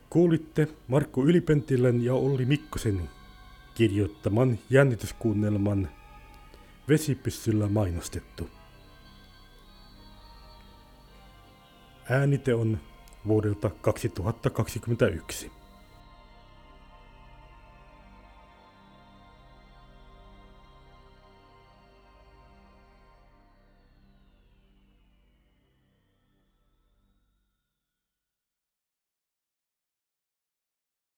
Kuulitte Markku Ylipentilän ja Olli Mikkosen kirjoittaman jännityskuunnelman Vesipyssyllä mainostettu. Äänite on vuodelta 2021.